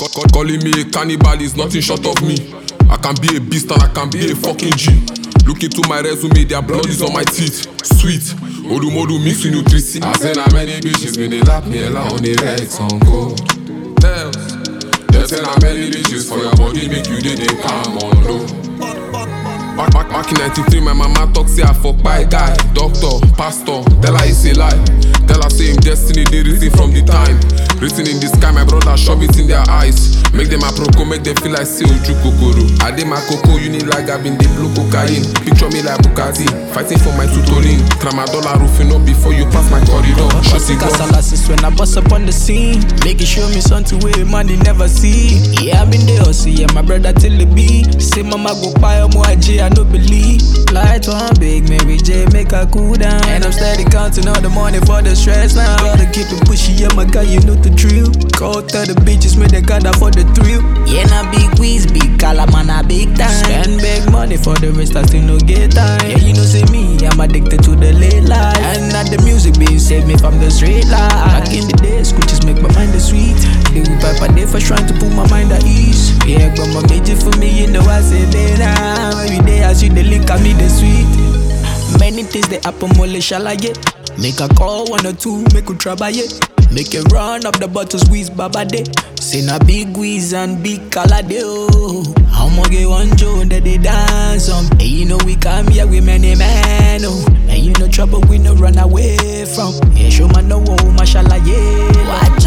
Calling me a cannibal is nothing short of me. I can be a beast and I can be a fucking G. Look into my resume, their blood is on my teeth. Sweet, Odu mix with nutrition. I say how many bitches when they lap me along on the legs on gold. They say how many bitches for your body make you dey calm on low. Back in 93, my mama talk say I fuck by a guy. Doctor, pastor, tell her it's a lie. Tell her say him destiny they written from the time. Written in the sky, my brother shove it in their eyes. Make them a proco, make them feel like say Oju Kokoro. I did my coco, you need like I've been the blue cocaine. Picture me like Bukati, fighting for my tutoring. Tramadol roofing up before you pass my corridor. Cause when I bust up on the scene, make it show me something where money never see. Yeah, I've been there, see, yeah, my brother till the B. Say mama go buy a Moaji, I no believe. Light one big Mary J, make her cool down. And I'm steady counting all the money for the stress now. Gotta keep it pushy, yeah, my guy, you know the drill. Go tell the bitches, make they got that for the thrill. Yeah, na big whiz, big color, man, a big time. Spend big money for the rest, I still no get time. Yeah, you know, say me, I'm addicted to the late life. And not the music being saved me from the straight life. Back in the day, scooches make my mind the sweet. They will pipe a day for trying to put my mind at ease. Yeah, but my major for me, you know I say they now. Every day I see the link, I me the sweet. Many things they happen, mole shall I get. Make a call, 1 or 2, make a try by it. Make it run up the bottle, squeeze baba day. Say na big whiz and big color day, oh. I'ma get one Joe that they dance on. And you know we come here with many men, oh. And you know trouble we no run away from. Yeah, show man no oh, mashallah, yeah. Watch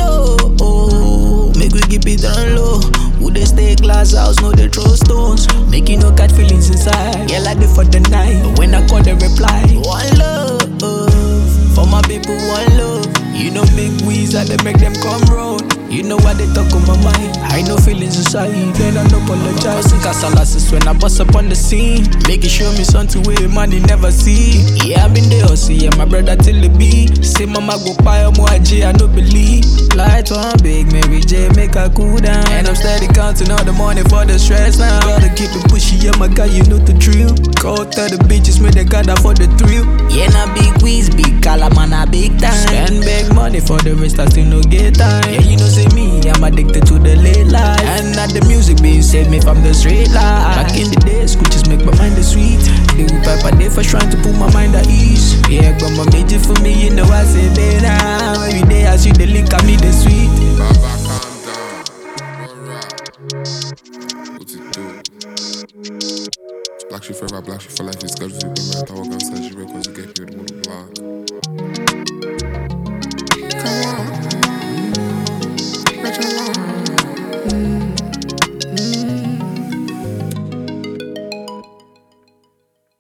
oh, make we keep it on low. Who they stay glass house, no they throw stones. Make you no catch feelings inside. Yeah, like they for the night. But when I call they reply, one love. For my people, one love. You know big wheeze and they make them come round. You know what they talk on my mind. I know feelings inside, then I don't apologize. Cause when I bust up on the scene, make it show me something where money never see. Yeah, I've been there, see, yeah, my brother till the B. Say mama go buy a Moaji, I no believe. Light one big Mary J, make her cool down. And I'm steady counting all the money for the stress now. Gotta keep it pushy, yeah, my guy, you know the drill. Go tell the bitches, make they got that for the thrill. Yeah, na big whiz, big color, man, a big time. Spend big money for the rest, I still no get time. Yeah, you know, say me, I'm addicted to the late life. And not the music being saved me from the straight life. Back in the day, scooches make my mind the sweet. They will pipe a day for trying to put my mind at ease. Yeah, but my major for me, you know I say they now. Every day I see the link, I me the sweet. Baba, calm down. Alright. What it do? Black shit forever, black shit for life. It's got to be the man. I work on surgery records.